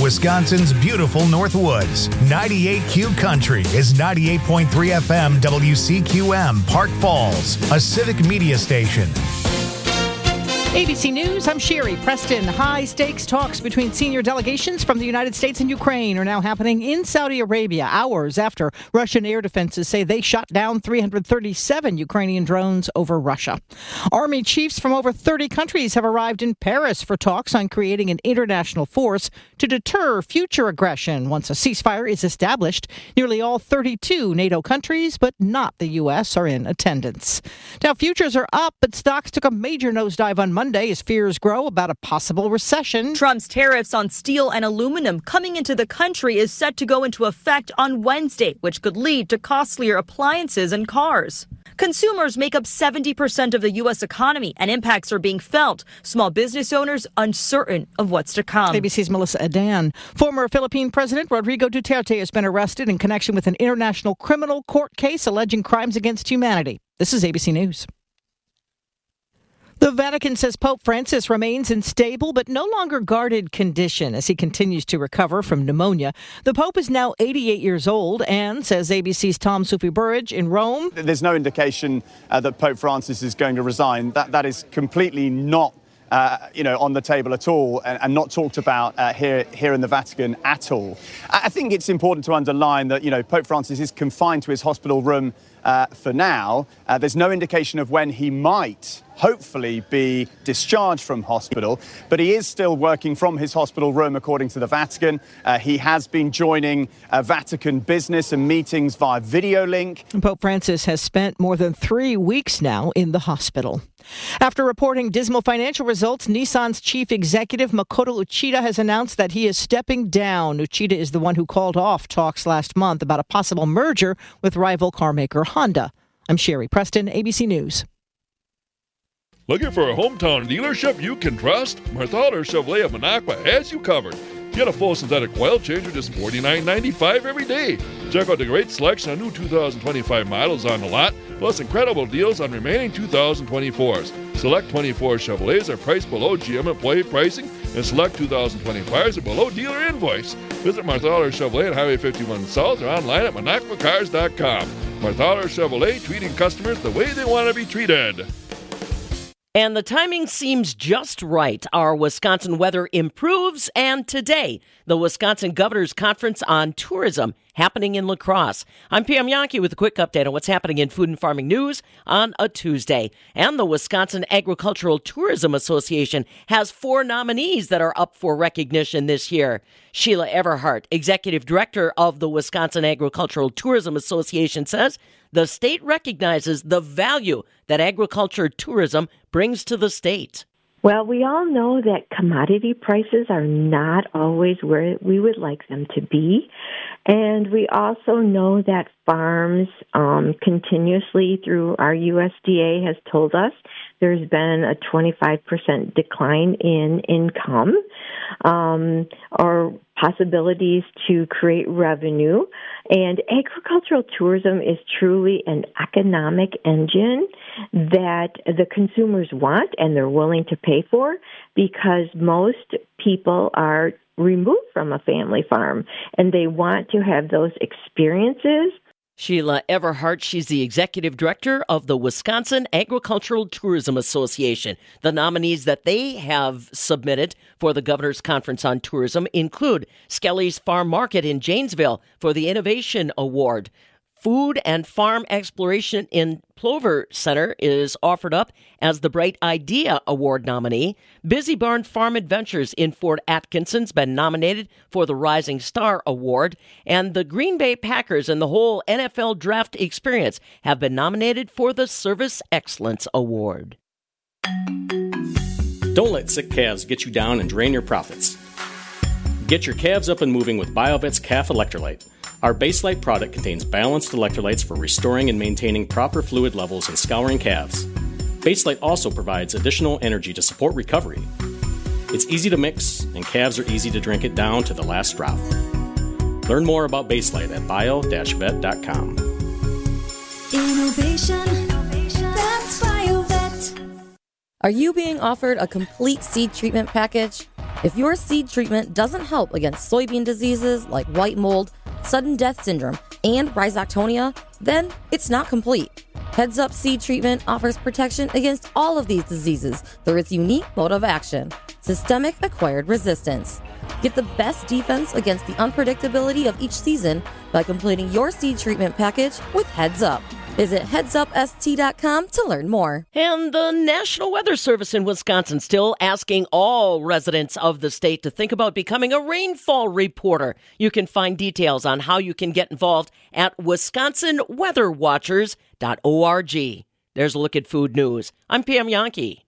Wisconsin's beautiful Northwoods. 98Q Country is 98.3 FM WCQM, Park Falls, a civic media station. ABC News, I'm Sherry Preston. High-stakes talks between senior delegations from the United States and Ukraine are now happening in Saudi Arabia, hours after Russian air defenses say they shot down 337 Ukrainian drones over Russia. Army chiefs from over 30 countries have arrived in Paris for talks on creating an international force to deter future aggression once a ceasefire is established. Nearly all 32 NATO countries, but not the U.S., are in attendance. Now, futures are up, but stocks took a major nosedive on Monday as fears grow about a possible recession. Trump's tariffs on steel and aluminum coming into the country is set to go into effect on Wednesday, which could lead to costlier appliances and cars. Consumers make up 70% of the U.S. economy, and impacts are being felt. Small business owners uncertain of what's to come. ABC's Melissa Adan. Former Philippine President Rodrigo Duterte has been arrested in connection with an international criminal court case alleging crimes against humanity. This is ABC News. The Vatican says Pope Francis remains in stable but no longer guarded condition as he continues to recover from pneumonia. The Pope is now 88 years old and, says ABC's Tom Sufi-Burridge in Rome, there's no indication that Pope Francis is going to resign. That is completely not on the table at all, and not talked about here in the Vatican at all. I think it's important to underline that, Pope Francis is confined to his hospital room for now. There's no indication of when he might hopefully be discharged from hospital, but he is still working from his hospital room, according to the Vatican. He has been joining Vatican business and meetings via video link. Pope Francis has spent more than 3 weeks now in the hospital. After reporting dismal financial results, Nissan's chief executive Makoto Uchida has announced that he is stepping down. Uchida is the one who called off talks last month about a possible merger with rival carmaker Honda. I'm Sherry Preston, ABC News. Looking for a hometown dealership you can trust? Marthaler Chevrolet of Minocqua has you covered. Get a full synthetic oil change for just $49.95 every day. Check out the great selection of new 2025 models on the lot, plus incredible deals on remaining 2024s. Select 24 Chevrolets are priced below GM employee pricing, and select 2025s are below dealer invoice. Visit Marthaler Chevrolet at Highway 51 South or online at MinocquaCars.com. Marthaler Chevrolet, treating customers the way they want to be treated. And the timing seems just right. Our Wisconsin weather improves, and today, the Wisconsin Governor's Conference on Tourism happening in La Crosse. I'm Pam Yonke with a quick update on what's happening in food and farming news on a Tuesday. And the Wisconsin Agricultural Tourism Association has 4 nominees that are up for recognition this year. Sheila Everhart, Executive Director of the Wisconsin Agricultural Tourism Association, says the state recognizes the value that agriculture tourism brings to the state. Well, we all know that commodity prices are not always where we would like them to be. And we also know that farms continuously through our USDA has told us there's been a 25% decline in income or possibilities to create revenue. And agricultural tourism is truly an economic engine that the consumers want and they're willing to pay for, because most people are removed from a family farm and they want to have those experiences. Sheila Everhart, she's the executive director of the Wisconsin Agricultural Tourism Association. The nominees that they have submitted for the Governor's Conference on Tourism include Skelly's Farm Market in Janesville for the Innovation Award. Food and Farm Exploration in Plover Center is offered up as the Bright Idea Award nominee. Busy Barn Farm Adventures in Fort Atkinson's been nominated for the Rising Star Award. And the Green Bay Packers and the whole NFL Draft Experience have been nominated for the Service Excellence Award. Don't let sick calves get you down and drain your profits. Get your calves up and moving with BioVet's Calf Electrolyte. Our Baselite product contains balanced electrolytes for restoring and maintaining proper fluid levels and scouring calves. Baselite also provides additional energy to support recovery. It's easy to mix, and calves are easy to drink it down to the last drop. Learn more about Baselite at bio-vet.com. Innovation, that's BioVet. Are you being offered a complete seed treatment package? If your seed treatment doesn't help against soybean diseases like white mold, sudden death syndrome, and rhizoctonia, then it's not complete. Heads Up Seed Treatment offers protection against all of these diseases through its unique mode of action, systemic acquired resistance. Get the best defense against the unpredictability of each season by completing your seed treatment package with Heads Up. Visit headsupst.com to learn more. And the National Weather Service in Wisconsin still asking all residents of the state to think about becoming a rainfall reporter. You can find details on how you can get involved at wisconsinweatherwatchers.org. There's a look at food news. I'm Pam Yonke.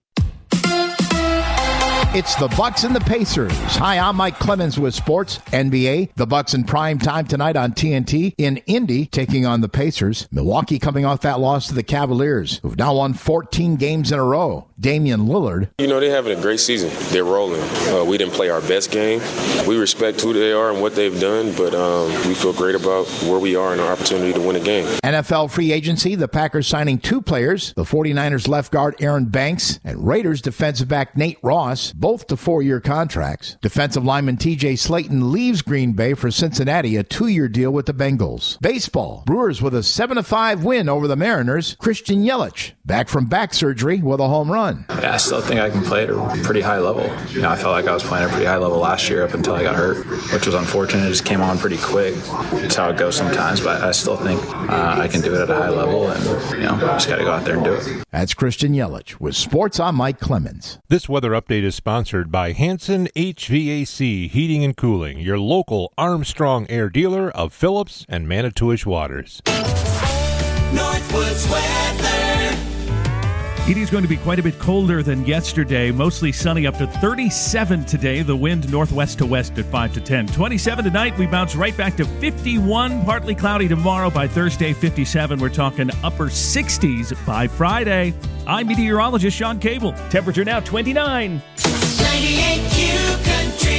It's the Bucks and the Pacers. Hi, I'm Mike Clemens with Sports NBA. The Bucks in prime time tonight on TNT in Indy, taking on the Pacers. Milwaukee coming off that loss to the Cavaliers, who've now won 14 games in a row. Damian Lillard. You know, they're having a great season. They're rolling. We didn't play our best game. We respect who they are and what they've done, but we feel great about where we are and our opportunity to win a game. NFL free agency, the Packers signing 2 players, the 49ers left guard Aaron Banks and Raiders defensive back Nate Ross, both to 4-year contracts. Defensive lineman TJ Slayton leaves Green Bay for Cincinnati, a 2-year deal with the Bengals. Baseball, Brewers with a 7-5 win over the Mariners. Christian Yelich, back from back surgery with a home run. Yeah, I still think I can play at a pretty high level. You know, I felt like I was playing at a pretty high level last year up until I got hurt, which was unfortunate. It just came on pretty quick. That's how it goes sometimes, but I still think I can do it at a high level, and, you know, just got to go out there and do it. That's Christian Yelich with Sports. I'm Mike Clemens. This weather update is sponsored by Hanson HVAC Heating and Cooling, your local Armstrong Air dealer of Phillips and Manitowish Waters. Northwoods weather. It is going to be quite a bit colder than yesterday. Mostly sunny, up to 37 today. The wind northwest to west at 5 to 10. 27 tonight. We bounce right back to 51. Partly cloudy tomorrow. By Thursday, 57. We're talking upper 60s by Friday. I'm meteorologist Sean Cable. Temperature now 29. 98 Q Country.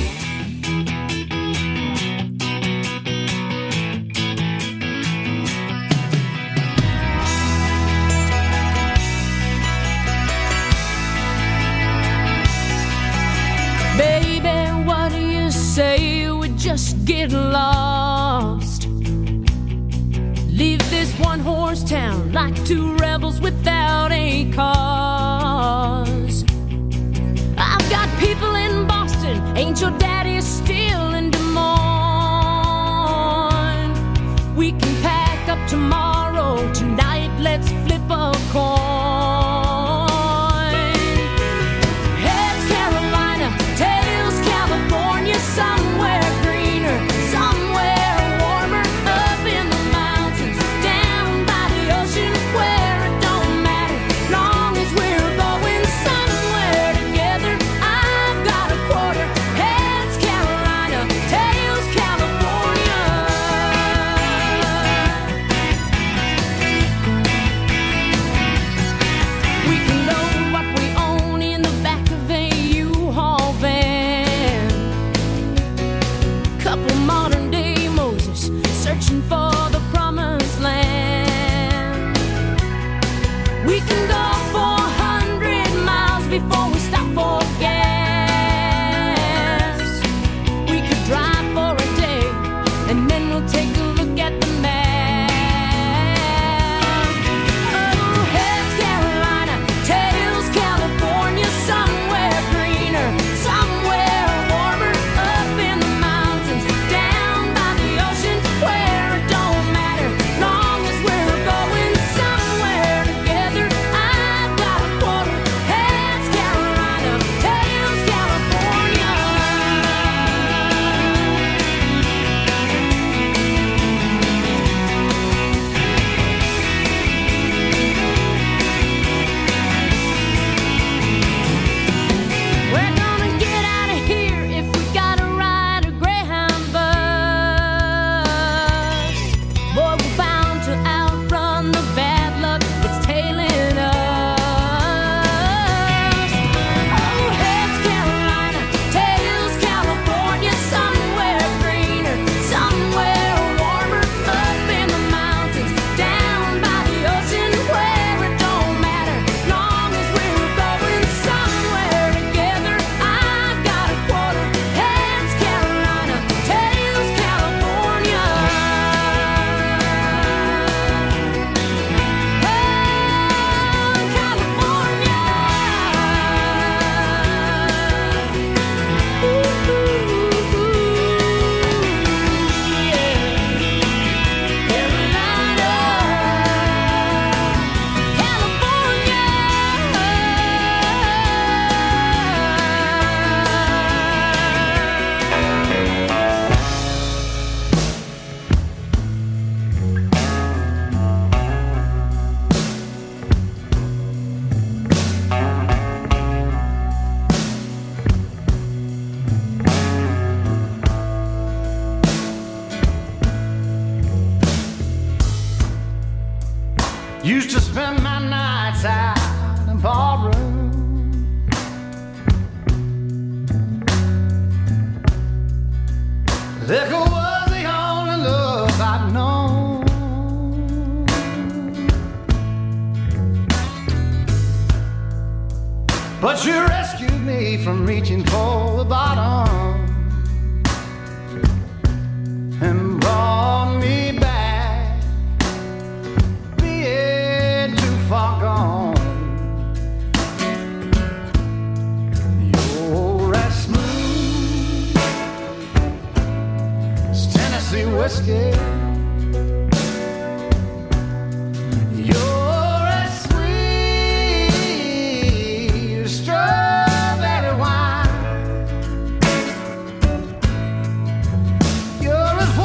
Baby, what do you say we just get lost? Leave this one-horse town like 2 rebels without a cause. I've got people in Boston, ain't your daddy still in Des Moines? We can pack up tomorrow, tonight let's flip a coin. Somewhere greener, somewhere warmer, up in the mountains, down by the ocean, where it don't matter, long as we're going somewhere together. I've got a quarter, heads Carolina, tails California. We can load what we own in the back of a U-Haul van. Couple modern day Moses searching for the promised land. We can go 400 miles before we stop for gas. We could drive for a day and then we'll take a look at the map. Oh, heads Carolina, tails California, somewhere greener, somewhere warmer, up in the mountains, down by the ocean, where it don't matter, long as we're going somewhere together. Used to spend my nights out in ballroom. Liquor was the only love I'd known. But you rescued me from reaching for the bottom and brought me back, being too far gone. You're as smooth as Tennessee whiskey. You're as sweet as strawberry wine. You're as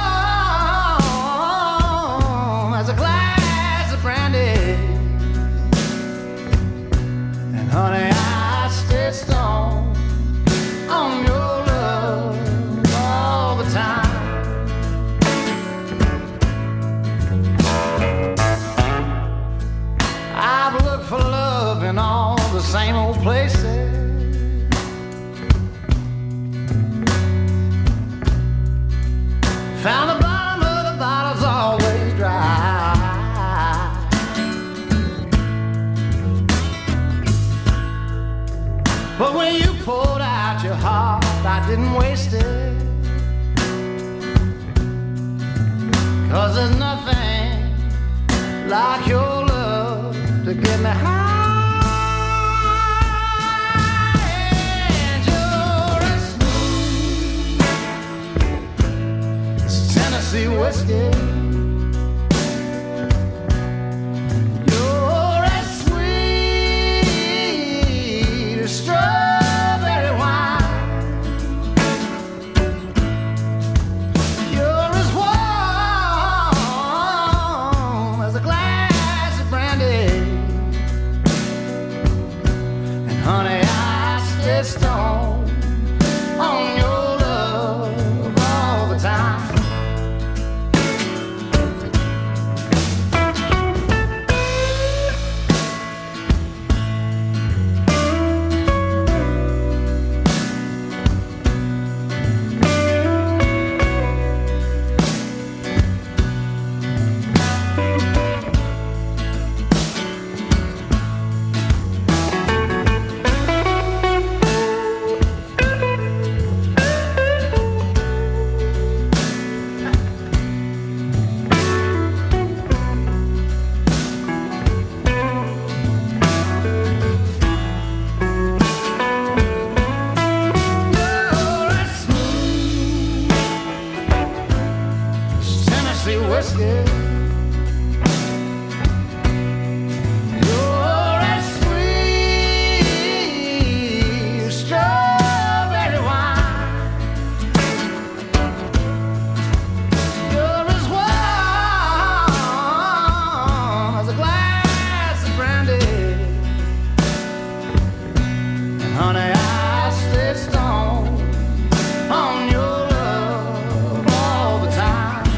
warm as a glass of brandy. And honey, I stay strong on your love all the time. I've looked for love in all the same old places. Found the bottom of the bottle's always dry. But when you poured out your heart, I didn't waste it. 'Cause there's nothing like your love to get me high. And you're as smooth as Tennessee whiskey. You're as sweet as strawberry wine. You're as warm as a glass of brandy. And honey, I stay strong on your love all the time. You're as smooth as Tennessee whiskey. You're as sweet as strawberry wine. You're as warm as a glass of brandy. And honey, I stay strong on your love all the time.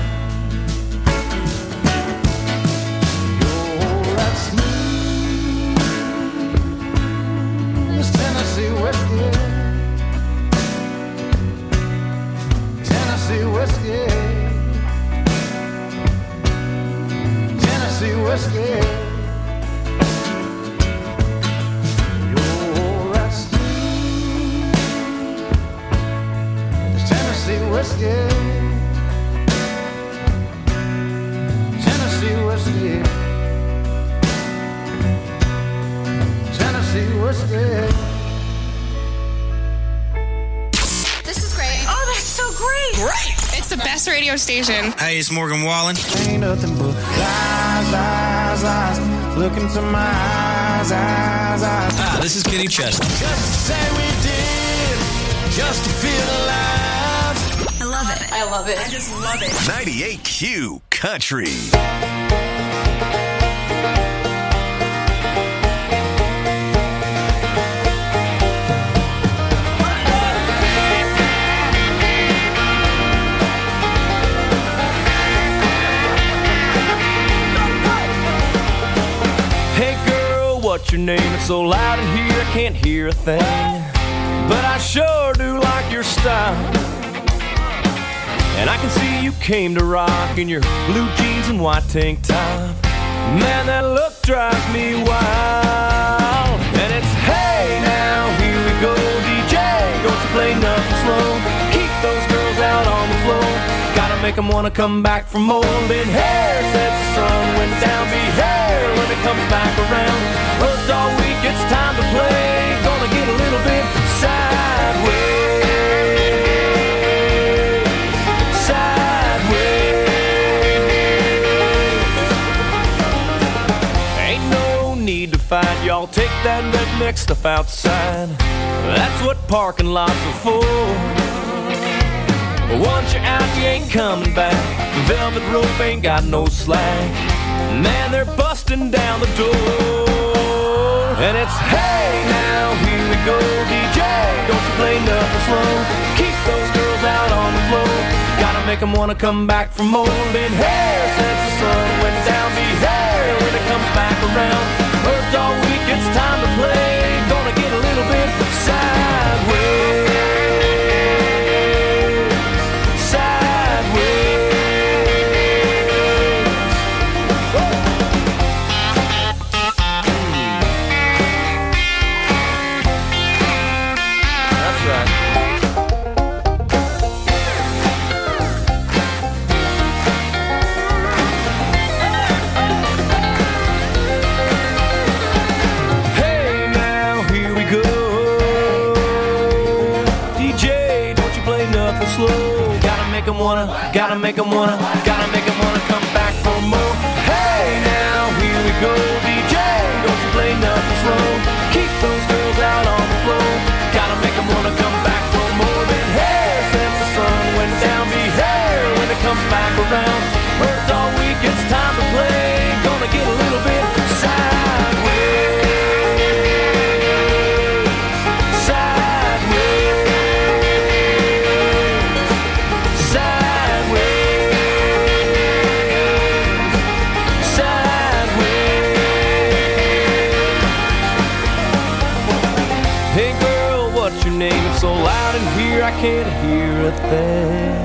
You're as smooth as Tennessee whiskey. Tennessee whiskey. Tennessee whiskey. You're as smooth as Tennessee whiskey. Tennessee whiskey. Tennessee whiskey. This is great. Oh, that's so great. Great. It's the best radio station. Hey, it's Morgan Wallen. Ain't nothing but lies, lies, lies. Look into my eyes, eyes, eyes. Ah, this is Kenny Chesney. Just to say we did, just to feel alive. I love it. I love it. I just love it. 98Q Country. what's your name? It's so loud in here I can't hear a thing. But I sure do like your style. And I can see you came to rock in your blue jeans and white tank top. Man, that look drives me wild. And it's, hey now, here we go, DJ. Don't you play nothing slow. Keep those girls out on the floor. Gotta make them wanna come back for more. Been here since the sun went down. Be here when it comes back around. Worked all week, it's time to play. Gonna get a little bit sideways. Sideways. Ain't no need to fight. Y'all take that redneck stuff outside. That's what parking lots are for. Once you're out, you ain't coming back. The velvet rope ain't got no slack. Man, they're busting down the door. And it's, hey now, here we go, DJ. Don't you play nothing slow. Keep those girls out on the floor. Gotta make them wanna come back for more. Been here since the sun went down. Be here when it comes back around. Worked all week, it's time to play. Gonna get a little bit sideways. Gotta make them wanna come back for more. Hey now, here we go, DJ. Don't you play nothing slow. Keep those girls out on the floor. Gotta make them wanna come back for more. Been here since the sun went down. Be here when it comes back around. Worked all week, it's time to play. Gonna get a little bit sideways. So loud in here I can't hear a thing.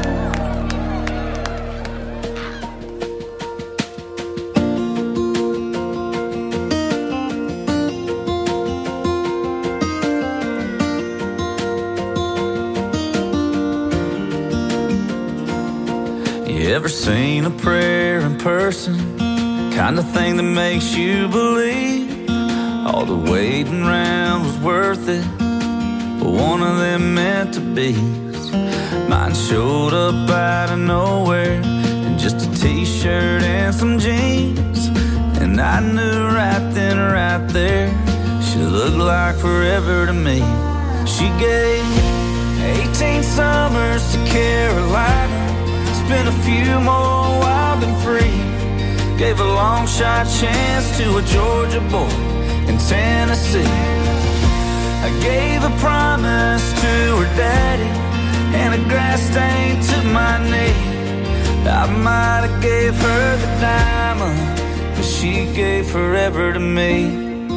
You ever seen a prayer in person? Kind of thing that makes you believe all the waiting around was worth it. One of them meant to be. Mine showed up out of nowhere in just a t-shirt and some jeans. And I knew right then, right there, she looked like forever to me. She gave 18 summers to Carolina, spent a few more wild and free. Gave a long shot chance to a Georgia boy in Tennessee. I gave a promise to her daddy and a grass stain to my knee. I might have gave her the diamond, but she gave forever to me.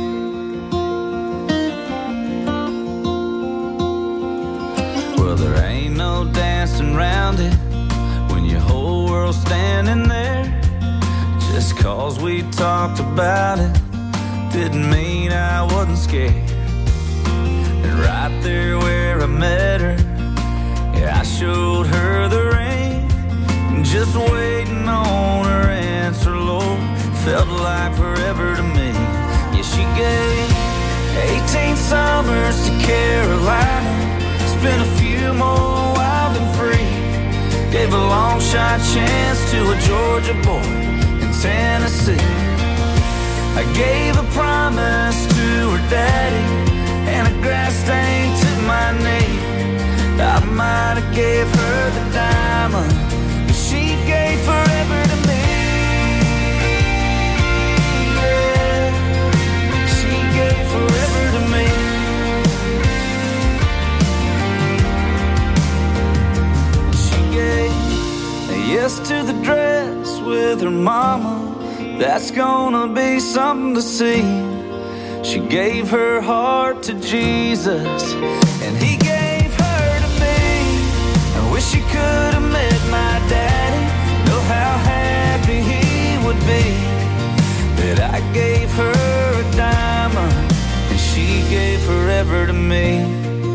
Well, there ain't no dancing around it when your whole world's standing there. Just cause we talked about it didn't mean I wasn't scared. Right there where I met her, yeah, I showed her the ring. Just waiting on her answer, Lord, felt like forever to me. Yeah, she gave 18 summers to Carolina, spent a few more wild and free. Gave a long shot chance to a Georgia boy in Tennessee. I gave a promise to her daddy and a grass stain to my knee. I might have gave her the diamond, but she gave forever to me. Yeah. She gave forever to me. She gave a yes to the dress with her mama. That's gonna be something to see. She gave her heart to Jesus, and he gave her to me. I wish she could have met my daddy. Know how happy he would be that I gave her a diamond and she gave forever to me.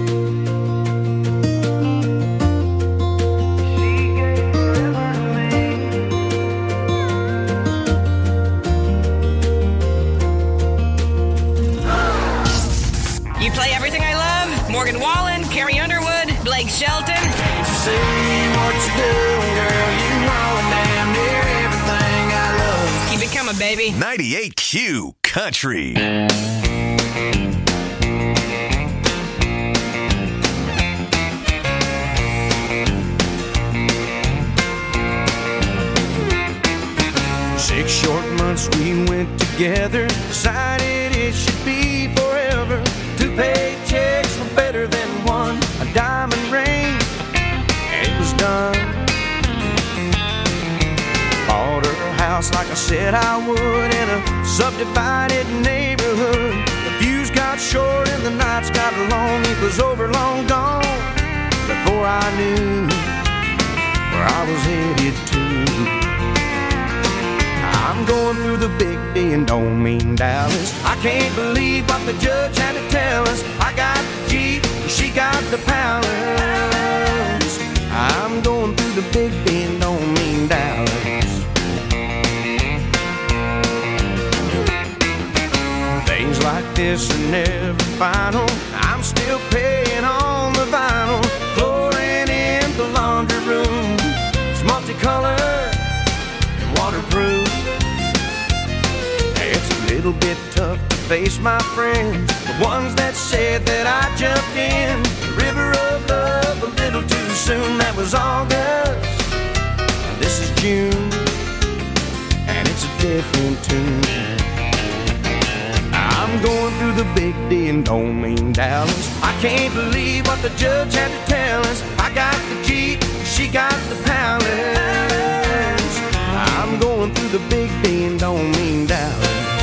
You play everything I love. Morgan Wallen, Carrie Underwood, Blake Shelton. Can't you see what you're doing, girl? You know damn near everything I love. Keep it coming, baby. 98Q Country. Six short months we went together, decided it should be forever. 2 paychecks were better than one, a diamond ring, and it was done. Bought her a house like I said I would in a subdivided neighborhood. The fuse got short and the nights got long, it was over long gone before I knew where I was headed to. I'm going through the big D and don't mean Dallas. I can't believe what the judge had to tell us. I got the Jeep, she got the Palace. I'm going through the big D and don't mean Dallas. Things like this are never final. I'm still paying on the vinyl. Flooring in the laundry room, it's multicolored and waterproof. It's a little bit tough to face my friends, the ones that said that I jumped in the river of love a little too soon. That was August, this is June, and it's a different tune. I'm going through the big D and don't mean Dallas. I can't believe what the judge had to tell us. I got the Jeep, she got the Palace. I'm going through the big D and don't mean Dallas.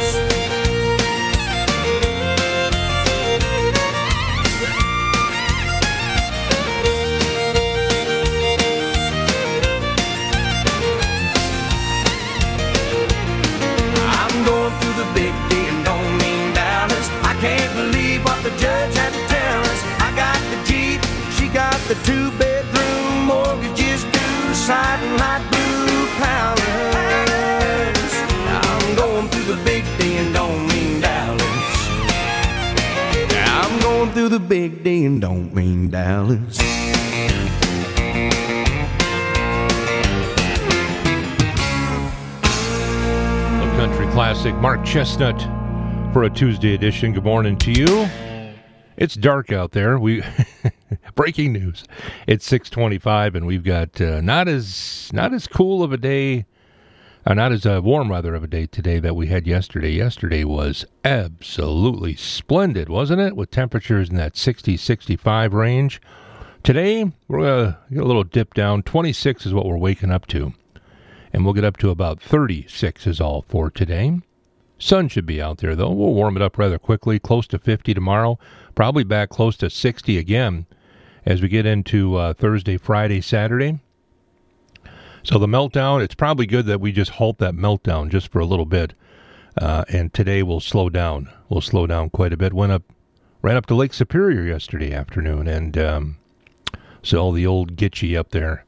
I'm going through the big D and don't mean Dallas. I can't believe what the judge had to tell us. I got the Jeep, she got the 2-bedroom, mortgages due, siding light blue Palace. I'm going through the big D and don't mean Dallas. I'm going through the big D and don't mean Dallas. Country classic, Mark Chestnut, for a Tuesday edition. Good morning to you. It's dark out there. We breaking news. It's 6:25, and we've got not as cool of a day, not as warm rather of a day today that we had yesterday. Yesterday was absolutely splendid, wasn't it? With temperatures in that 60-65 range. Today we're gonna get a little dip down. 26 is what we're waking up to. And we'll get up to about 36 is all for today. Sun should be out there, though. We'll warm it up rather quickly, close to 50 tomorrow. Probably back close to 60 again as we get into Thursday, Friday, Saturday. So the meltdown, it's probably good that we just halt that meltdown just for a little bit. And today we'll slow down. We'll slow down quite a bit. Went up right up to Lake Superior yesterday afternoon. And so all the old Gitchie up there.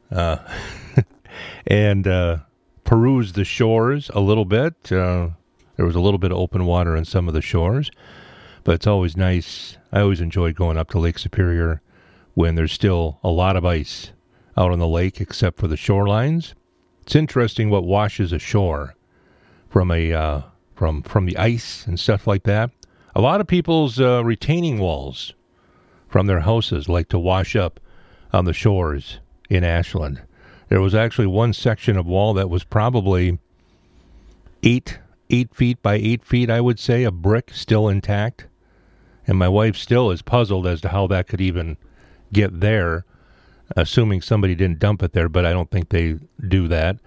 And perused the shores a little bit. There was a little bit of open water on some of the shores, but it's always nice. I always enjoy going up to Lake Superior when there's still a lot of ice out on the lake, except for the shorelines. It's interesting what washes ashore from from the ice and stuff like that. A lot of people's retaining walls from their houses like to wash up on the shores in Ashland. There was actually one section of wall that was probably 8 feet by 8 feet, I would say, of brick still intact. And my wife still is puzzled as to how that could even get there, assuming somebody didn't dump it there, but I don't think they do that.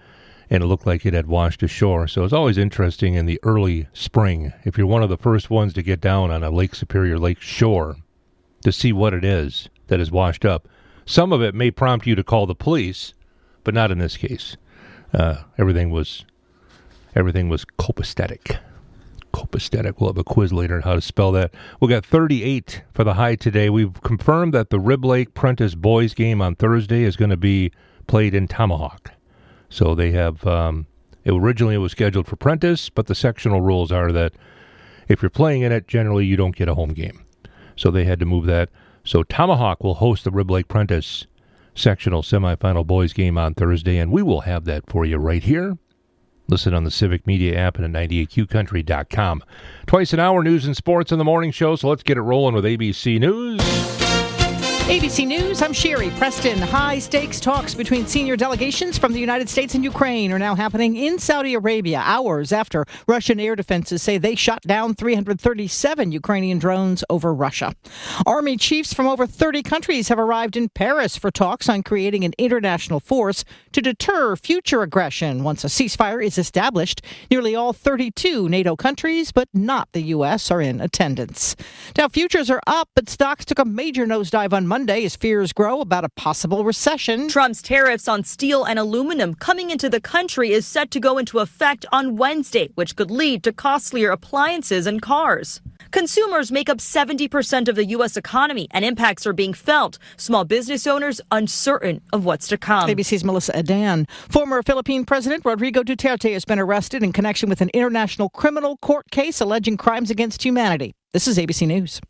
and it looked like it had washed ashore. So it's always interesting in the early spring, if you're one of the first ones to get down on a Lake Superior Lake shore, to see what it is that is washed up. Some of it may prompt you to call the police, but not in this case. Everything was copacetic. Copacetic. We'll have a quiz later on how to spell that. We got 38 for the high today. We've confirmed that the Rib Lake Prentice boys game on Thursday is going to be played in Tomahawk. So they have, originally it was scheduled for Prentice, but the sectional rules are that if you're playing in it, generally you don't get a home game. So they had to move that. So Tomahawk will host the Rib Lake Prentice sectional semifinal boys game on Thursday, and we will have that for you right here. Listen on the Civic Media app and at 98QCountry.com. Twice an hour, news and sports in the morning show, so let's get it rolling with ABC News. ABC News, I'm Sherry Preston. High-stakes talks between senior delegations from the United States and Ukraine are now happening in Saudi Arabia, hours after Russian air defenses say they shot down 337 Ukrainian drones over Russia. Army chiefs from over 30 countries have arrived in Paris for talks on creating an international force to deter future aggression once a ceasefire is established. Nearly all 32 NATO countries, but not the U.S., are in attendance. Now, futures are up, but stocks took a major nosedive on Monday as fears grow about a possible recession. Trump's tariffs on steel and aluminum coming into the country is set to go into effect on Wednesday, which could lead to costlier appliances and cars. Consumers make up 70% of the U.S. economy, and impacts are being felt. Small business owners uncertain of what's to come. ABC's Melissa Adan. Former Philippine President Rodrigo Duterte has been arrested in connection with an international criminal court case alleging crimes against humanity. This is ABC News.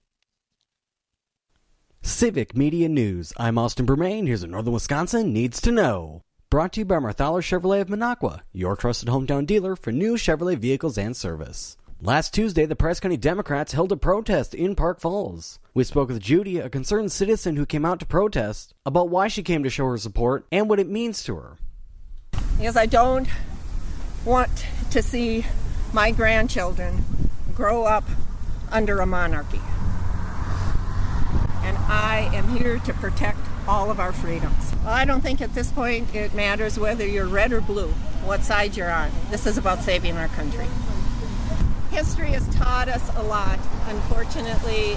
Civic Media News. I'm Austin Bermain. Here's what Northern Wisconsin needs to know. Brought to you by Marthaler Chevrolet of Minocqua, your trusted hometown dealer for new Chevrolet vehicles and service. Last Tuesday, the Price County Democrats held a protest in Park Falls. We spoke with Judy, a concerned citizen who came out to protest, about why she came to show her support and what it means to her. Because I don't want to see my grandchildren grow up under a monarchy. And I am here to protect all of our freedoms. Well, I don't think at this point it matters whether you're red or blue, what side you're on. This is about saving our country. History has taught us a lot. Unfortunately,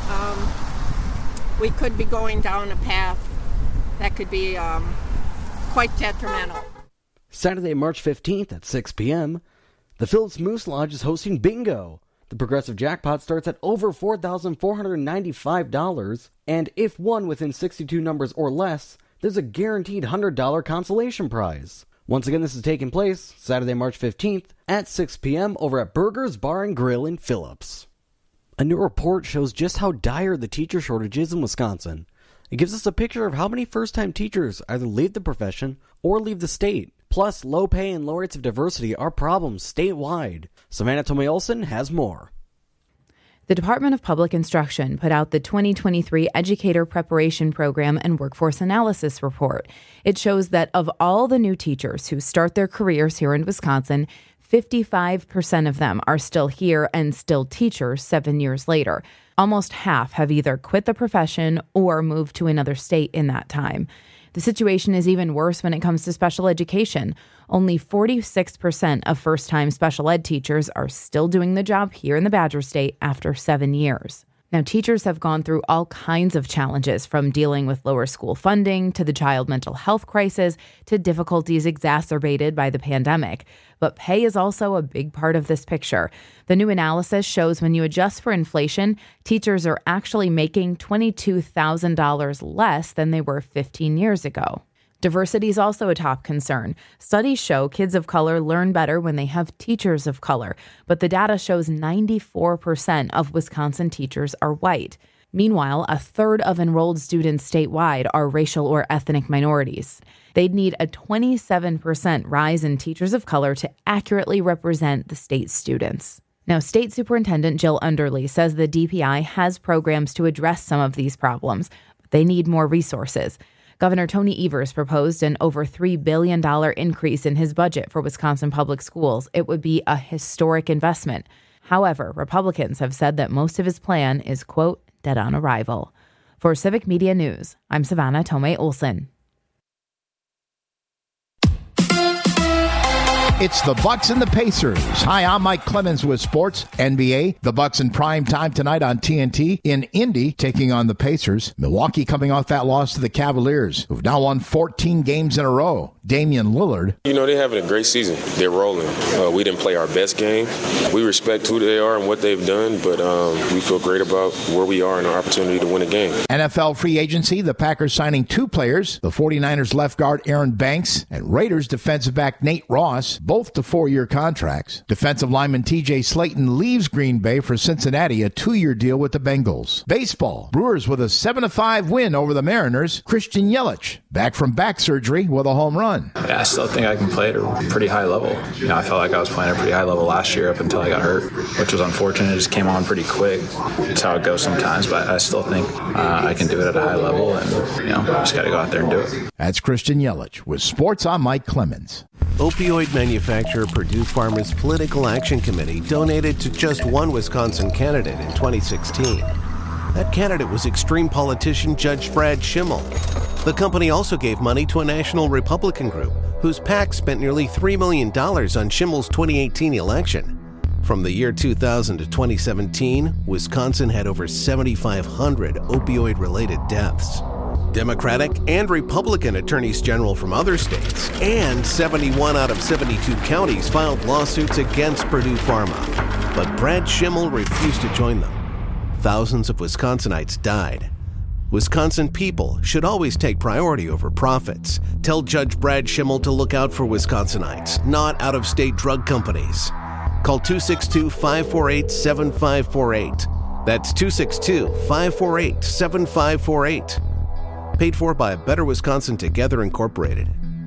we could be going down a path that could be quite detrimental. Saturday, March 15th at 6 p.m., the Phillips Moose Lodge is hosting bingo. The progressive jackpot starts at over $4,495, and if won within 62 numbers or less, there's a guaranteed $100 consolation prize. Once again, this is taking place Saturday, March 15th at 6 p.m. over at Burgers Bar and Grill in Phillips. A new report shows just how dire the teacher shortage is in Wisconsin. It gives us a picture of how many first-time teachers either leave the profession or leave the state. Plus, low pay and low rates of diversity are problems statewide. Savannah Tomei-Olson has more. The Department of Public Instruction put out the 2023 Educator Preparation Program and Workforce Analysis Report. It shows that of all the new teachers who start their careers here in Wisconsin, 55% of them are still here and still teachers 7 years later. Almost half have either quit the profession or moved to another state in that time. The situation is even worse when it comes to special education. Only 46% of first-time special ed teachers are still doing the job here in the Badger State after 7 years. Now, teachers have gone through all kinds of challenges, from dealing with lower school funding to the child mental health crisis to difficulties exacerbated by the pandemic. But pay is also a big part of this picture. The new analysis shows when you adjust for inflation, teachers are actually making $22,000 less than they were 15 years ago. Diversity is also a top concern. Studies show kids of color learn better when they have teachers of color, but the data shows 94% of Wisconsin teachers are white. Meanwhile, a third of enrolled students statewide are racial or ethnic minorities. They'd need a 27% rise in teachers of color to accurately represent the state's students. Now, State Superintendent Jill Underly says the DPI has programs to address some of these problems, but they need more resources. Governor Tony Evers proposed an over $3 billion increase in his budget for Wisconsin public schools. It would be a historic investment. However, Republicans have said that most of his plan is, quote, dead on arrival. For Civic Media News, I'm Savannah Tomei-Olson. It's the Bucks and the Pacers. Hi, I'm Mike Clemens with Sports NBA. The Bucks in prime time tonight on TNT in Indy, taking on the Pacers. Milwaukee coming off that loss to the Cavaliers, who've now won 14 games in a row. Damian Lillard. You know, they're having a great season. They're rolling. We didn't play our best game. We respect who they are and what they've done, but we feel great about where we are and our opportunity to win a game. NFL free agency, the Packers signing two players, the 49ers left guard Aaron Banks and Raiders defensive back Nate Ross, both to 4-year contracts. Defensive lineman TJ Slayton leaves Green Bay for Cincinnati, a 2-year deal with the Bengals. Baseball, Brewers with a 7-5 win over the Mariners. Christian Yelich, back from back surgery with a home run. Yeah, I still think I can play at a pretty high level. You know, I felt like I was playing at a pretty high level last year up until I got hurt, which was unfortunate. It just came on pretty quick. It's how it goes sometimes, but I still think I can do it at a high level, and just got to go out there and do it. That's Christian Yelich with Sports. I'm Mike Clemens. Opioid manufacturer Purdue Pharma's Political Action Committee donated to just one Wisconsin candidate in 2016. That candidate was extreme politician Judge Brad Schimmel. The company also gave money to a national Republican group whose PAC spent nearly $3 million on Schimmel's 2018 election. From the year 2000 to 2017, Wisconsin had over 7,500 opioid-related deaths. Democratic and Republican attorneys general from other states and 71 out of 72 counties filed lawsuits against Purdue Pharma. But Brad Schimmel refused to join them. Thousands of Wisconsinites died. Wisconsin people should always take priority over profits. Tell Judge Brad Schimmel to look out for Wisconsinites, not out-of-state drug companies. Call 262-548-7548. That's 262-548-7548. Paid for by Better Wisconsin Together Incorporated.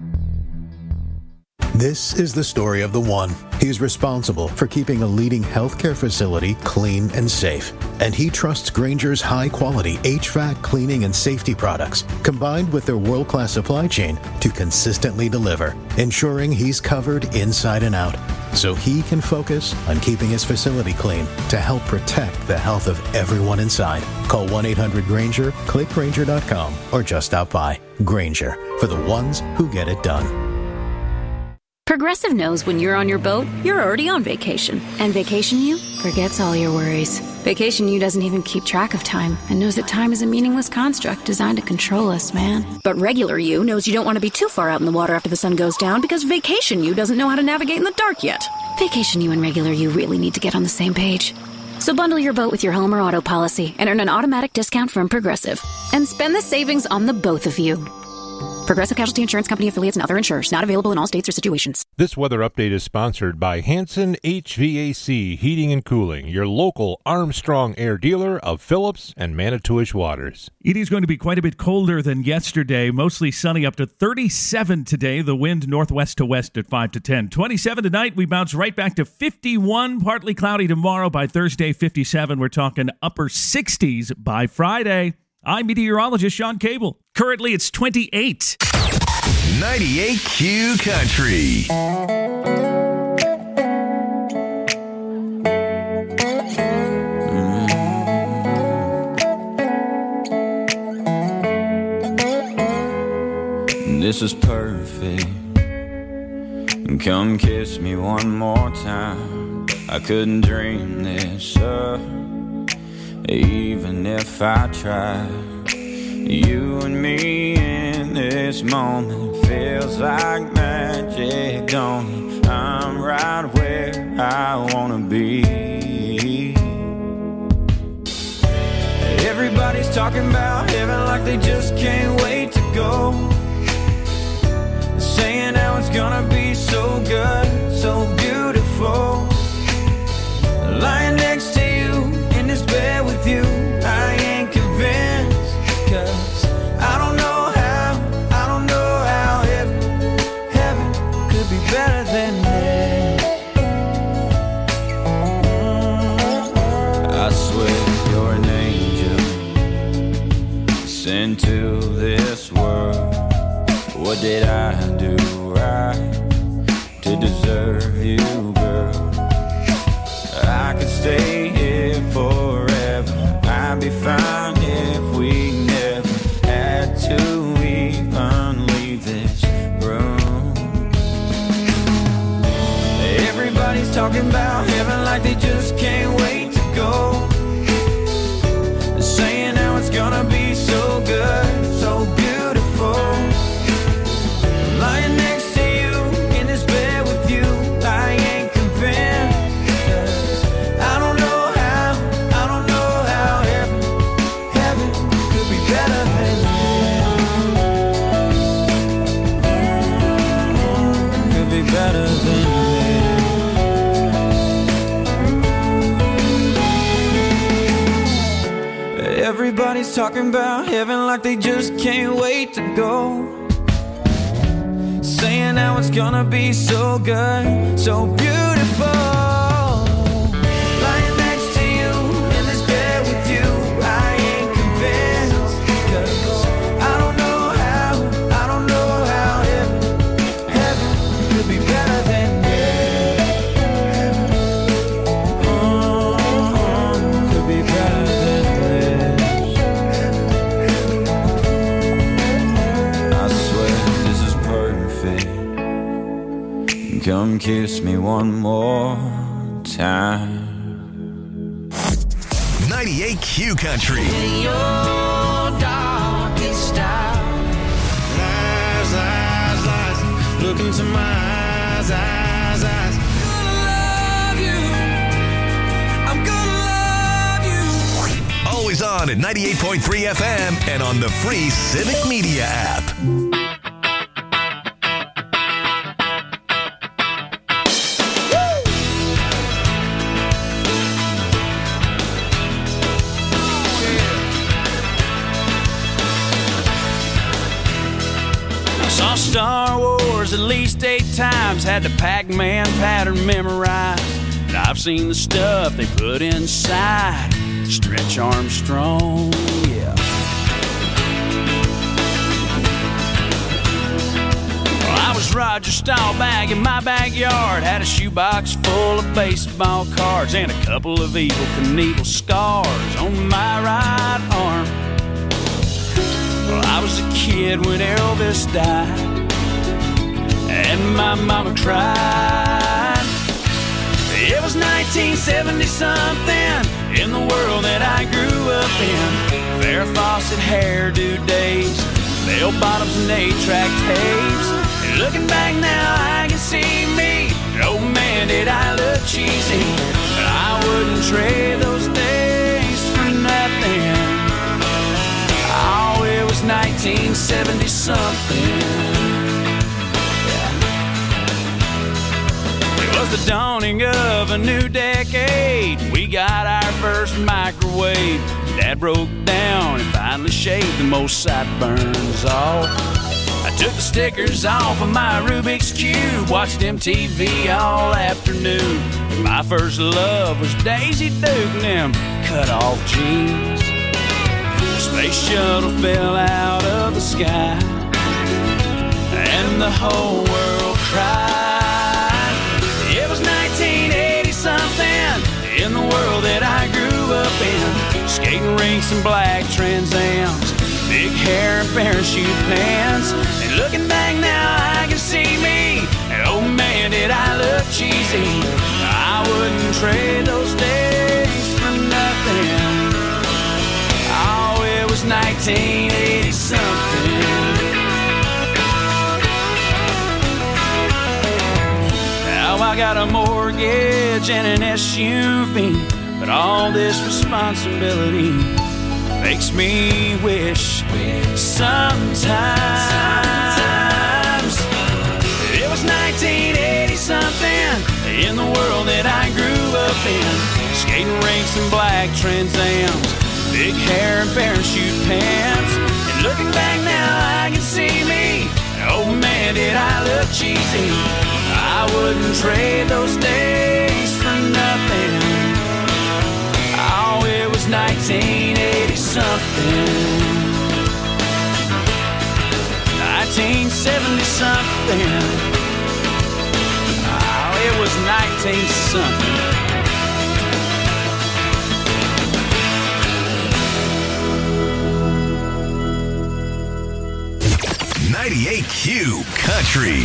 This is the story of the one. He's responsible for keeping a leading healthcare facility clean and safe. And he trusts Grainger's high-quality HVAC cleaning and safety products, combined with their world-class supply chain, to consistently deliver, ensuring he's covered inside and out, so he can focus on keeping his facility clean to help protect the health of everyone inside. Call 1-800-GRAINGER, click Grainger.com, or just stop by. Grainger, for the ones who get it done. Progressive knows when you're on your boat, you're already on vacation. And Vacation You forgets all your worries. Vacation You doesn't even keep track of time and knows that time is a meaningless construct designed to control us, man. But Regular You knows you don't want to be too far out in the water after the sun goes down because Vacation You doesn't know how to navigate in the dark yet. Vacation You and Regular You really need to get on the same page. So bundle your boat with your home or auto policy and earn an automatic discount from Progressive. And spend the savings on the both of you. Progressive Casualty Insurance Company affiliates and other insurers. Not available in all states or situations. This weather update is sponsored by Hanson HVAC Heating and Cooling, your local Armstrong Air dealer of Phillips and Manitowish Waters. It is going to be quite a bit colder than yesterday. Mostly sunny, up to 37 today. The wind northwest to west at 5 to 10. 27 tonight. We bounce right back to 51. Partly cloudy tomorrow. By Thursday, 57. We're talking upper 60s by Friday. I'm meteorologist Sean Cable. Currently, it's 28. 98Q Country. This is perfect. Come kiss me one more time. I couldn't dream this up, even if I tried. You and me in this moment feels like magic, don't it? I'm right where I wanna be. Everybody's talking about heaven like they just can't wait to go, saying how it's gonna be so good, so beautiful. Lying next to you in this bed with you, I ain't convinced. 'Cause I don't know how heaven could be better than this. I swear you're an angel sent to this world. What did I do right to deserve you, girl? I could stay here forever. I'd be fine if we never had to even leave this room. Everybody's talking about heaven like they just can't wait to go. Saying how it's gonna be so good, so beautiful. Lying next to you in this bed with you, I ain't convinced. 'Cause I don't know how heaven could be better than this. Could be better than this. I swear this is perfect. Come kiss me one more time. 98Q Country. In your darkest hour. Eyes, look into my eyes. Gonna love you. I'm gonna love you. Always on at 98.3 FM and on the free Civic Media app. Star Wars at least 8 times, had the Pac-Man pattern memorized. And I've seen the stuff they put inside Stretch Armstrong, yeah. Well, I was Roger Staubach in my backyard, had a shoebox full of baseball cards and a couple of Evel Knievel scars on my right arm. Well, I was a kid when Elvis died, and my mama cried. It was 1970-something in the world that I grew up in. Farrah Fawcett hairdo days, bell bottoms and 8-track tapes. And looking back now, I can see me. Oh man, did I look cheesy. But I wouldn't trade those days for nothing. Oh, it was 1970-something. It was the dawning of a new decade. We got our first microwave. Dad broke down and finally shaved the most sideburns off. I took the stickers off of my Rubik's Cube, watched MTV all afternoon. My first love was Daisy Duke and them cut-off jeans. The space shuttle fell out of the sky, and the whole world cried. It was 1980-something in the world that I grew up in. Skating rinks and black Trans Ams, big hair and parachute pants. And looking back now, I can see me. And oh man, did I look cheesy. I wouldn't trade those days for nothing. Oh, it was 1980-something. Now I got a mortgage and an SUV, but all this responsibility makes me wish sometimes it was 1980-something in the world that I grew up in. Skating rinks and black Trans Ams, big hair and parachute pants. And looking back now, I can see me. Oh man, did I look cheesy. I wouldn't trade those days for nothing. Oh, it was 1980-something. 1970-something. Oh, it was 19-something. 98Q Country.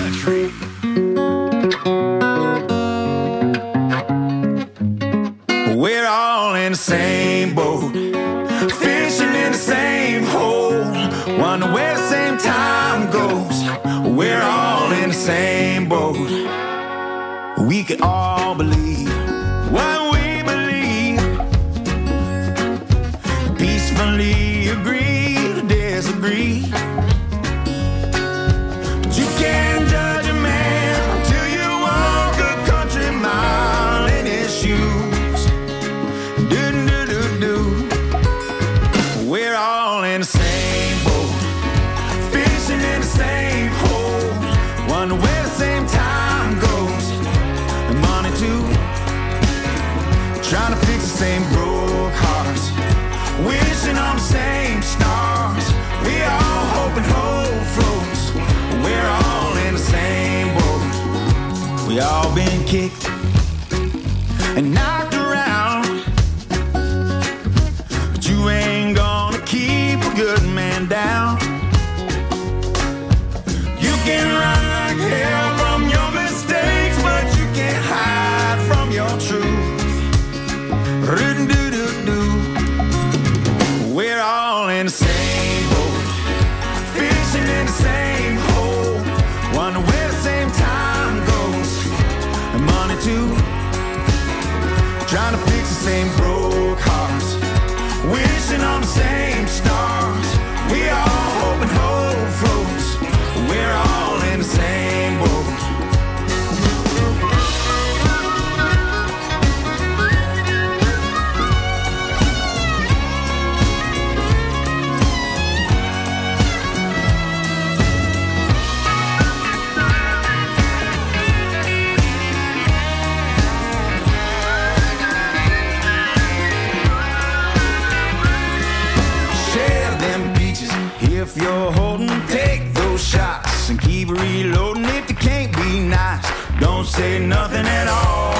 We're all in the same boat, fishing in the same hole, wonder where the same time goes. We're all in the same boat. We can all believe what we believe, peacefully agree to disagree. But you can't judge a man until you walk a country mile in his shoes. same broke hearts, wishing on the same stars. We all hoping hope floats. We're all in the same boat. We all been kicked and knocked around, but you ain't gonna keep a good man down. You can run like hell from your mistakes, but you can't hide from your truth. We're all in the same boat, fishing in the same hole, wonder where the same time goes, and money too, trying to fix the same broke hearts, wishing on the same stars. We all hoping hope floats. We're all in the same boat. If you're holding, take those shots and keep reloading. If you can't be nice, don't say nothing at all.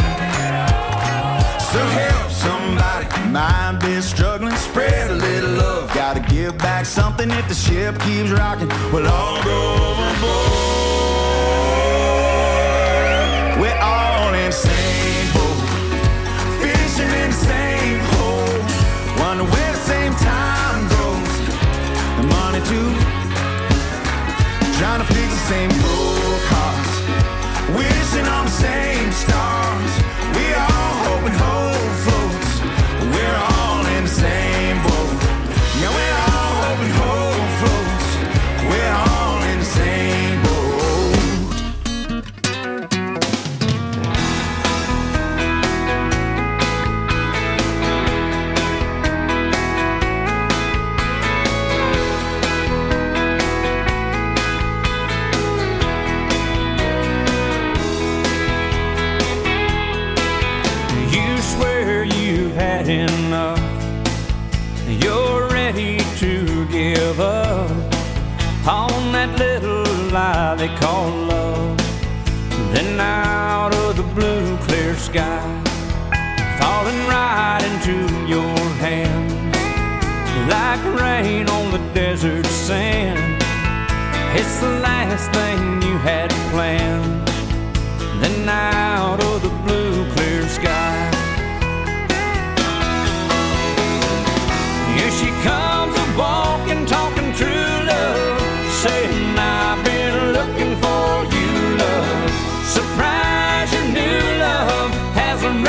So help somebody, mind been struggling, spread a little love. Gotta give back something if the ship keeps rocking. We'll all go overboard. We're all in the same boat, fishing in the same hole, wonder where the same time goes. Money too, trying to fix the same broke hearts, wishing on the same stars. We all hoping hope floats. We're all in the same boat. Yeah, we're all hoping hope floats. We're all in the same boat. Enough, you're ready to give up on that little lie they call love. Then out of the blue clear sky, falling right into your hands, like rain on the desert sand. It's the last thing you had planned. Then out of the blue clear sky, here she comes a-walking, talking true love, saying I've been looking for you, love. Surprise, your new love has arrived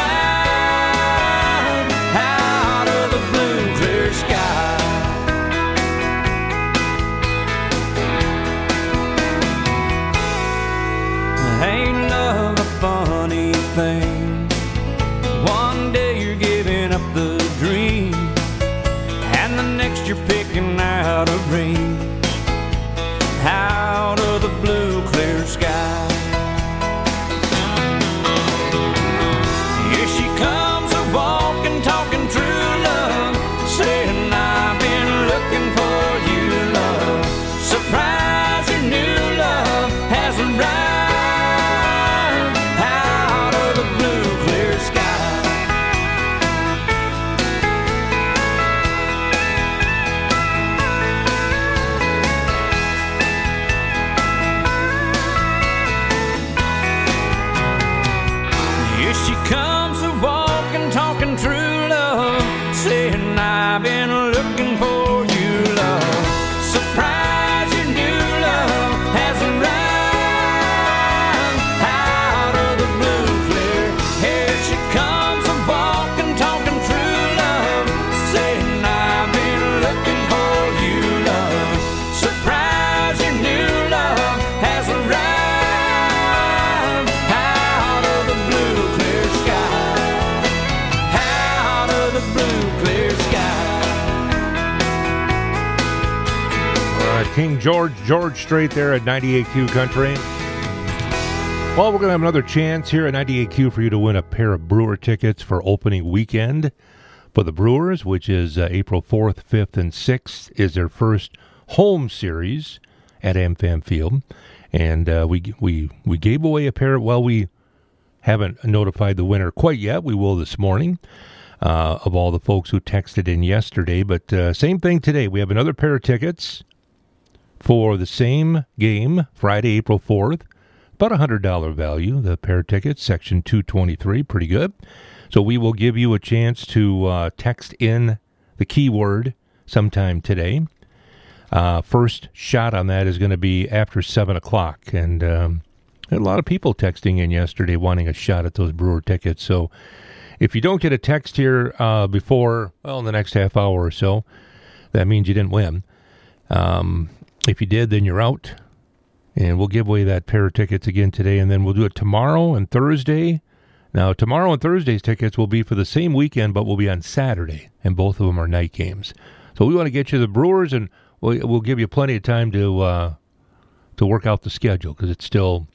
out of the blue clear sky. Ain't love a funny thing? One day you're giving up the dream, and the next you're picking out a ring out of the blue clear sky. Here she comes a-walking, talking true love, saying I've been looking for you, love. Surprise, your new love has arrived out of the blue clear sky. She comes a-walking, talking true love, saying I've been looking for you, love. Surprise, your new love has arrived out of the blue clear. Here she comes a-walking, talking true love, saying I've been looking for you, love. Surprise, your new love has arrived. King George Strait there at 98.2 Country. Well, we're going to have another chance here at 98Q for you to win a pair of Brewer tickets for opening weekend for the Brewers, which is April 4th, 5th, and 6th, is their first home series at AmFam Field. And we gave away a pair. Well, we haven't notified the winner quite yet. We will this morning of all the folks who texted in yesterday. But same thing today. We have another pair of tickets for the same game, Friday, April 4th. About $100 value, the pair of tickets, Section 223, pretty good. So we will give you a chance to text in the keyword sometime today. First shot on that is going to be after 7 o'clock. And a lot of people texting in yesterday wanting a shot at those Brewer tickets. So if you don't get a text here before, well, in the next half hour or so, that means you didn't win. If you did, then you're out. And we'll give away that pair of tickets again today, and then we'll do it tomorrow and Thursday. Now, tomorrow and Thursday's tickets will be for the same weekend, but will be on Saturday, and both of them are night games. So we want to get you the Brewers, and we'll give you plenty of time to work out the schedule, because it's still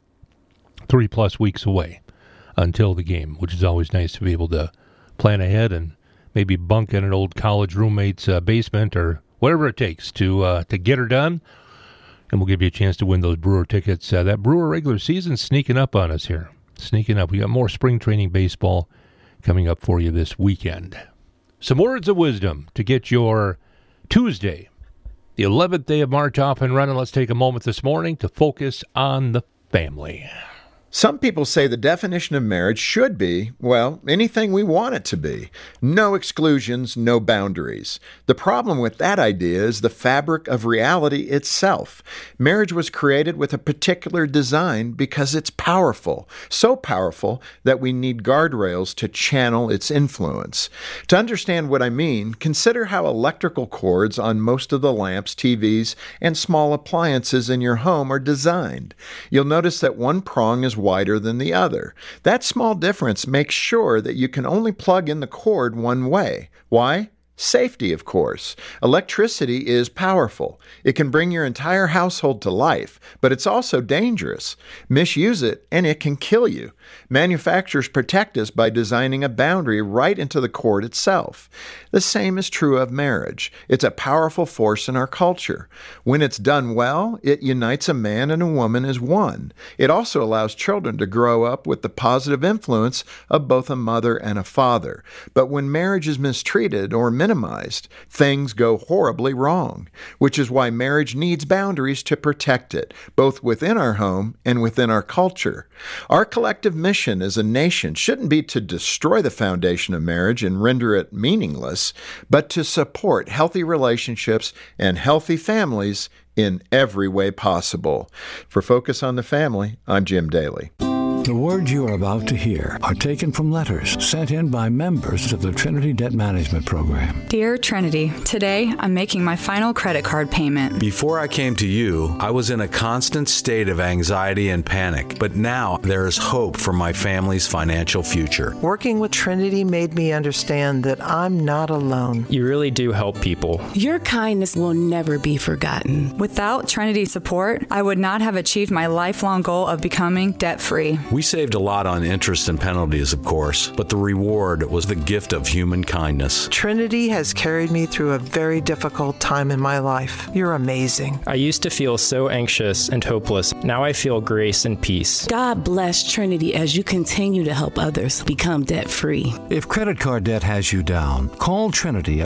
3+ weeks away until the game, which is always nice to be able to plan ahead and maybe bunk in an old college roommate's basement or whatever it takes to get her done. And we'll give you a chance to win those Brewer tickets. That Brewer regular season's sneaking up on us here. Sneaking up. We got more spring training baseball coming up for you this weekend. Some words of wisdom to get your Tuesday, the 11th day of March, off and running. Let's take a moment this morning to focus on the family. Some people say the definition of marriage should be, well, anything we want it to be. No exclusions, no boundaries. The problem with that idea is the fabric of reality itself. Marriage was created with a particular design because it's powerful, so powerful that we need guardrails to channel its influence. To understand what I mean, consider how electrical cords on most of the lamps, TVs, and small appliances in your home are designed. You'll notice that one prong is wider than the other. That small difference makes sure that you can only plug in the cord one way. Why? Safety, of course. Electricity is powerful. It can bring your entire household to life, but it's also dangerous. Misuse it, and it can kill you. Manufacturers protect us by designing a boundary right into the cord itself. The same is true of marriage. It's a powerful force in our culture. When it's done well, it unites a man and a woman as one. It also allows children to grow up with the positive influence of both a mother and a father. But when marriage is mistreated or minimized, things go horribly wrong, which is why marriage needs boundaries to protect it, both within our home and within our culture. Our collective mission as a nation shouldn't be to destroy the foundation of marriage and render it meaningless, but to support healthy relationships and healthy families in every way possible. For Focus on the Family, I'm Jim Daly. The words you are about to hear are taken from letters sent in by members of the Trinity Debt Management Program. Dear Trinity, today I'm making my final credit card payment. Before I came to you, I was in a constant state of anxiety and panic, but now there is hope for my family's financial future. Working with Trinity made me understand that I'm not alone. You really do help people. Your kindness will never be forgotten. Without Trinity's support, I would not have achieved my lifelong goal of becoming debt-free. We saved a lot on interest and penalties, of course, but the reward was the gift of human kindness. Trinity has carried me through a very difficult time in my life. You're amazing. I used to feel so anxious and hopeless. Now I feel grace and peace. God bless Trinity as you continue to help others become debt-free. If credit card debt has you down, call Trinity at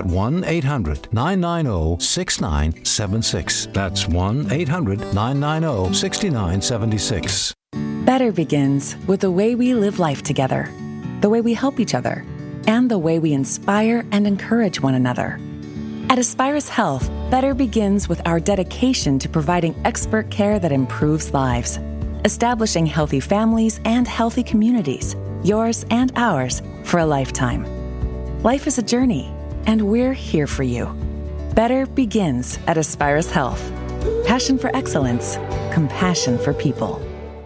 1-800-990-6976. That's 1-800-990-6976. Better begins with the way we live life together, the way we help each other, and the way we inspire and encourage one another. At Aspirus Health, better begins with our dedication to providing expert care that improves lives, establishing healthy families and healthy communities, yours and ours, for a lifetime. Life is a journey, and we're here for you. Better begins at Aspirus Health. Passion for excellence, compassion for people.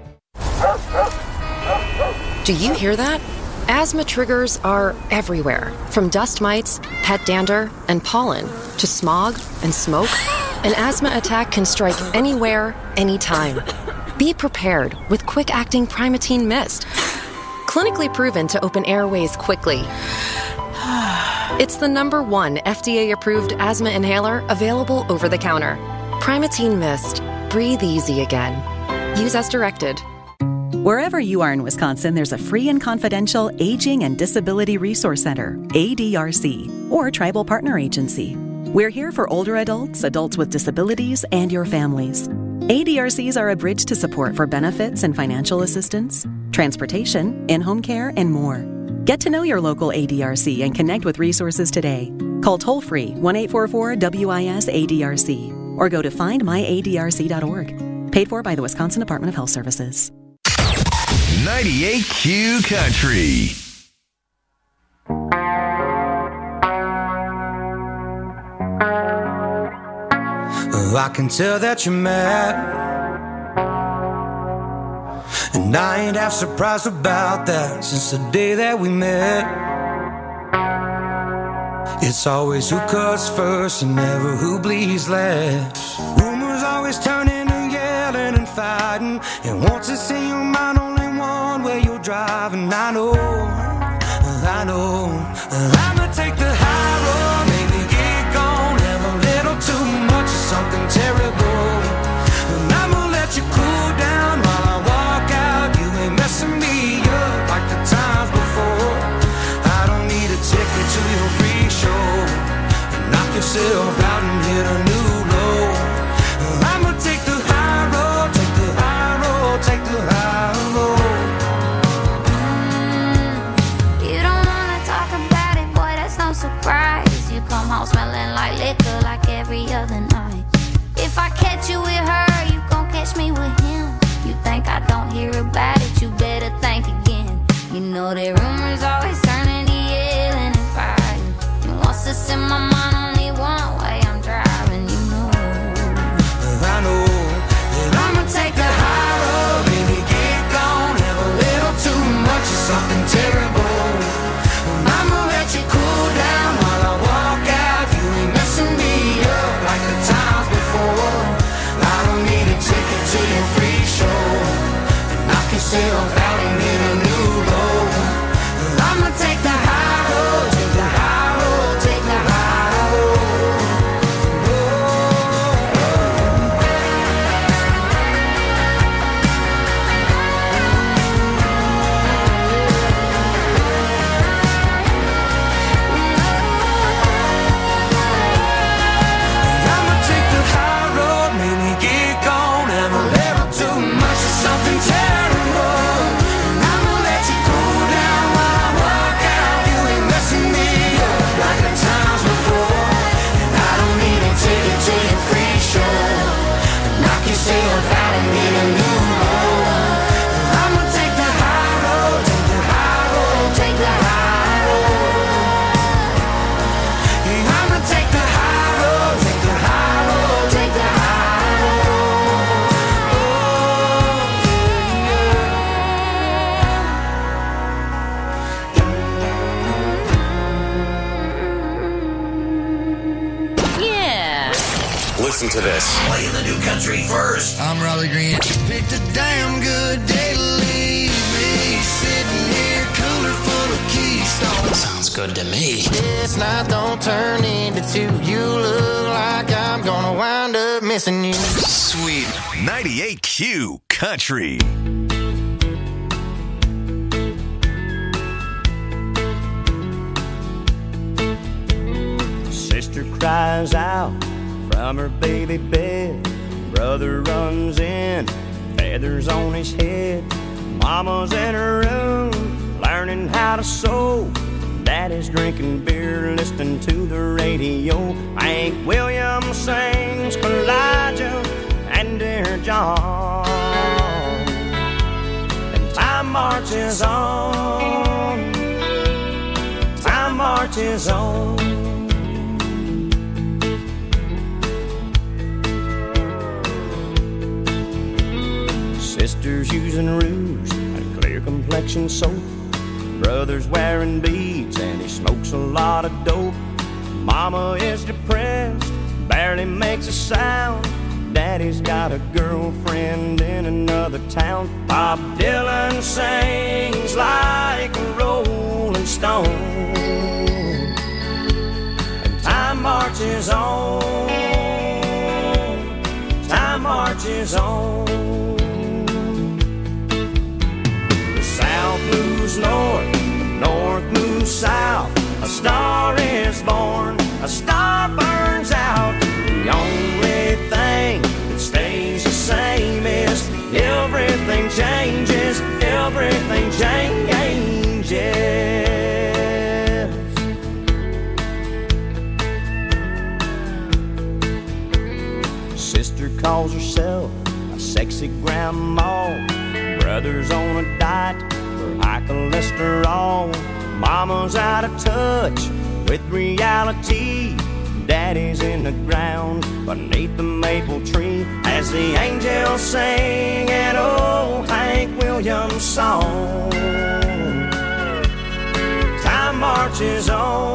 Do you hear that? Asthma triggers are everywhere, from dust mites, pet dander, and pollen, to smog and smoke. An asthma attack can strike anywhere, anytime. Be prepared with quick-acting Primatene Mist. Clinically proven to open airways quickly. It's the #1 FDA-approved asthma inhaler available over the counter. Primatene Mist. Breathe easy again. Use as directed. Wherever you are in Wisconsin, there's a free and confidential Aging and Disability Resource Center, ADRC, or Tribal Partner Agency. We're here for older adults, adults with disabilities, and your families. ADRCs are a bridge to support for benefits and financial assistance, transportation, in-home care, and more. Get to know your local ADRC and connect with resources today. Call toll-free 1-844-WIS-ADRC or go to findmyadrc.org. Paid for by the Wisconsin Department of Health Services. 98Q Country. I can tell that you're mad, and I ain't half surprised about that. Since the day that we met, it's always who cuts first and never who bleeds last. Rumors always turn into yelling and fighting, and once it's in your mind, only one way you're driving. I know I'ma take the high road, maybe get gone, have a little too much of something terrible, and I'ma let you cool down while I walk out. You ain't messing me up like the times before. I don't need a ticket to your free show, knock yourself out and hit a new low. I'ma take the high road, take the high road, take the high road. Surprise, you come home smelling like liquor like every other night. If I catch you with her, you gon' catch me with him. You think I don't hear about it, you better think again. You know that rumors always turn into yelling and fighting. You want us in my mind, only one way I'm driving, you know. I know that I'ma take the high road, baby, get gone, have a little too much of something terrible. I'ma let you cool down while I walk out. You ain't messing me up like the times before. I don't need a ticket to your free show, knock yourself out and hit a new low. I'ma take the high road, take the high road, take the high road. Listen to this. Playing the new country first. I'm Raleigh Green. Picked a damn good day to leave me sitting here, cooler full of Keystone. Sounds good to me. This night don't turn into two. You look like I'm gonna wind up missing you. Sweet 98Q Country. Sister cries out from her baby bed. Brother runs in, feathers on his head. Mama's in her room, learning how to sew. Daddy's drinking beer, listening to the radio. Hank Williams sings Elijah and Dear John. And time marches on, time marches on. Sister's using rouge and clear complexion soap. Brother's wearing beads and he smokes a lot of dope. Mama is depressed, barely makes a sound. Daddy's got a girlfriend in another town. Bob Dylan sings like a rolling stone, and time marches on, time marches on. The South moves north, the North moves south. A star is born, a star burns out. The only thing that stays the same is everything changes, everything changes. Sister calls herself a sexy grandma. Brother's on a diet for high cholesterol. Mama's out of touch with reality. Daddy's in the ground beneath the maple tree as the angels sing an old Hank Williams song. Time marches on,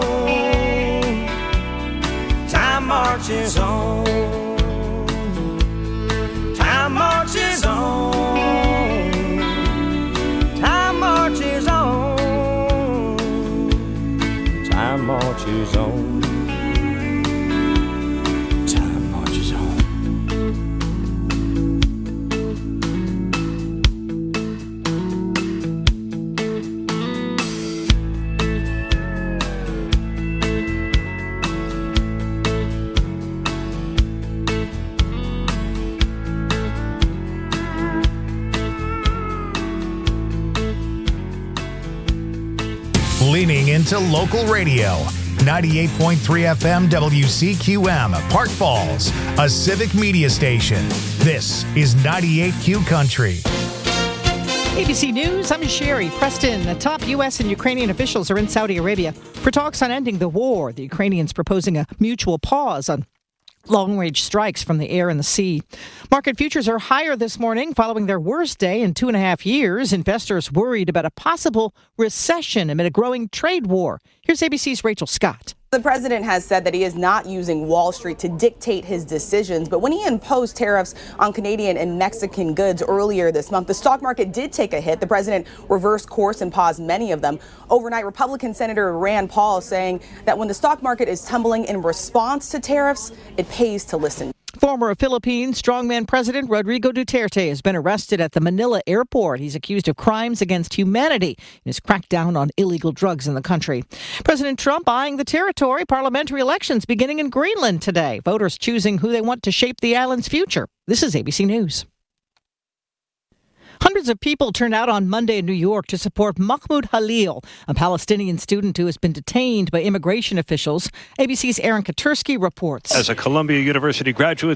time marches on, time marches on, time marches on, time marches on. Leaning into local radio. 98.3 FM WCQM, Park Falls, a civic media station. This is 98Q Country. ABC News, I'm Sherry Preston. The top U.S. and Ukrainian officials are in Saudi Arabia for talks on ending the war. The Ukrainians proposing a mutual pause on long-range strikes from the air and the sea. Market futures are higher this morning following their worst day in 2.5 years. Investors worried about a possible recession amid a growing trade war. Here's ABC's Rachel Scott. The president has said that he is not using Wall Street to dictate his decisions, but when he imposed tariffs on Canadian and Mexican goods earlier this month, the stock market did take a hit. The president reversed course and paused many of them. Overnight, Republican Senator Rand Paul saying that when the stock market is tumbling in response to tariffs, it pays to listen. Former Philippine strongman President Rodrigo Duterte has been arrested at the Manila airport. He's accused of crimes against humanity in his crackdown on illegal drugs in the country. President Trump eyeing the territory. Parliamentary elections beginning in Greenland today. Voters choosing who they want to shape the island's future. This is ABC News. Hundreds of people turned out on Monday in New York to support Mahmoud Halil, a Palestinian student who has been detained by immigration officials. ABC's Aaron Katursky reports. As a Columbia University graduate,